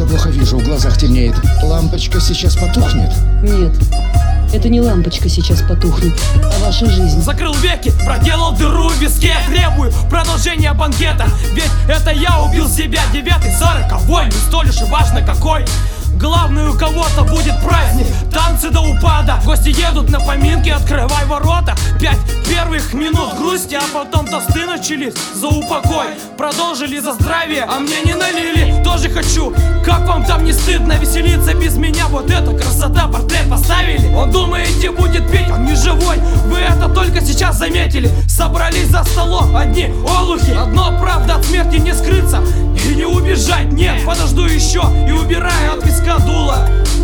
плохо вижу, в глазах темнеет. Лампочка сейчас потухнет? Нет, это не лампочка сейчас потухнет, а ваша жизнь. Закрыл веки, проделал дыру в виске. Требую продолжения банкета, ведь это я убил себя. 9:40, не столь уж и важно какой. Главное, у кого-то будет праздник, танцы до упада. Гости едут на поминки, открывай ворота. 5 первых минут грусти, а потом тосты начались за упокой. Продолжили за здравие, а мне не налили. Тоже хочу, как вам там не стыдно веселиться без меня? Вот это красота, портрет поставили. Он думаете будет петь, он не живой. Вы это только сейчас заметили. Собрались за столом одни олухи. Одно правда, от смерти не скрыться и не убежать. Нет, подожду еще и убираю от виска дуло.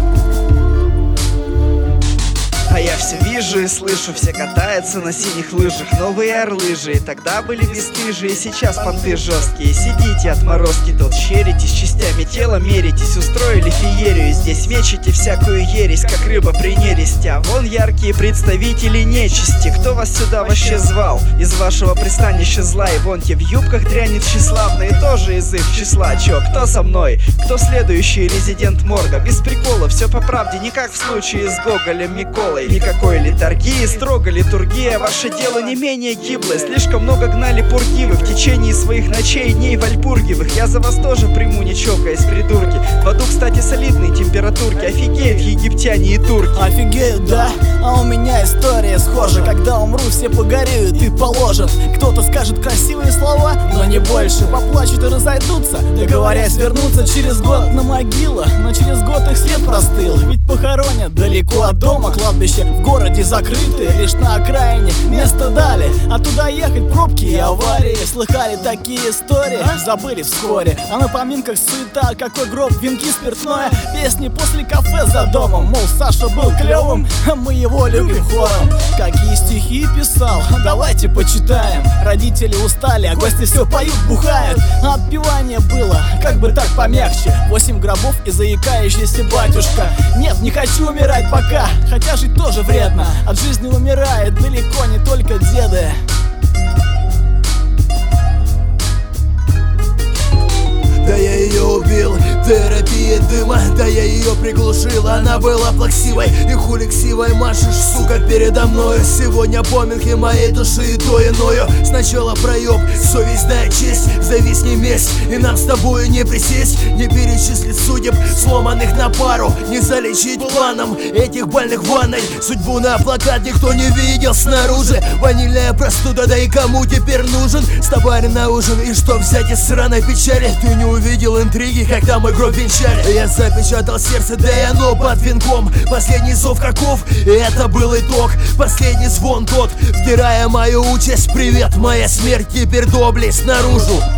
А я все вижу и слышу, все катаются на синих лыжах. Новые орлы же, и тогда были бесстыжие, и сейчас понты жесткие. Сидите, отморозки, тут щеритесь, частями тела меритесь. Устроили феерию, здесь мечете всякую ересь, как рыба при нересте. А вон яркие представители нечисти. Кто вас сюда вообще звал? Из вашего пристанища зла. И вон те в юбках дрянет тщеславные, тоже из их числа. Чё, кто со мной? Кто следующий резидент морга? Без прикола, все по правде, не как в случае с Гоголем Миколой. Никакой литургии, строго литургия. Ваше дело не менее гиблое. Слишком много гнали пурги вы в течение своих ночей и дней вальпургиевых. Я за вас тоже приму, не чокаясь, придурки. В аду, кстати, солидные температурки. Офигеют египтяне и турки. Офигеют, да? А у меня история схожа. Когда умру, все погореют и положат. Кто-то скажет красивые слова, но не больше. Поплачут и разойдутся, договорясь вернуться через год на могилу. Но через год их след простыл. Ведь похоронят далеко от дома. Кладбище в городе закрытые, лишь на окраине место дали. А туда ехать пробки и аварии. Слыхали такие истории? Забыли вскоре. А на поминках суета, какой гроб, венки, спиртное. Песни после кафе за домом. Мол, Саша был клевым, а мы его любим хором. Какие стихи писал? Давайте почитаем. Родители устали, а гости все поют, бухают. А отпевание было, как бы так помягче. 8 гробов и заикающийся батюшка. Нет, не хочу умирать пока, хотя жить тоже вредно. От жизни умирает далеко не только деды. Да я ее убил, терапия дыма. Да я ее приглушил, она была плаксивой. И хули ксивой машешь, сука, передо мною. Сегодня поминки моей души и то иною. Сначала проеб, совесть да честь. Зависни месть, и нам с тобою не присесть. Не перечислить судеб, сломанных на пару. Не залечить планом этих больных в ванной. Судьбу на плакат никто не видел снаружи. Ванильная простуда, да и кому теперь нужен? С тобой на ужин, и что взять из сраной печали? Ты не увидел интриги, когда мой гроб венчали. Я запечатал сердце, да и оно под венком. Последний зов каков, и это был итог. Последний звон тот, втирая мою участь. Привет, моя смерть, теперь доблесть наружу.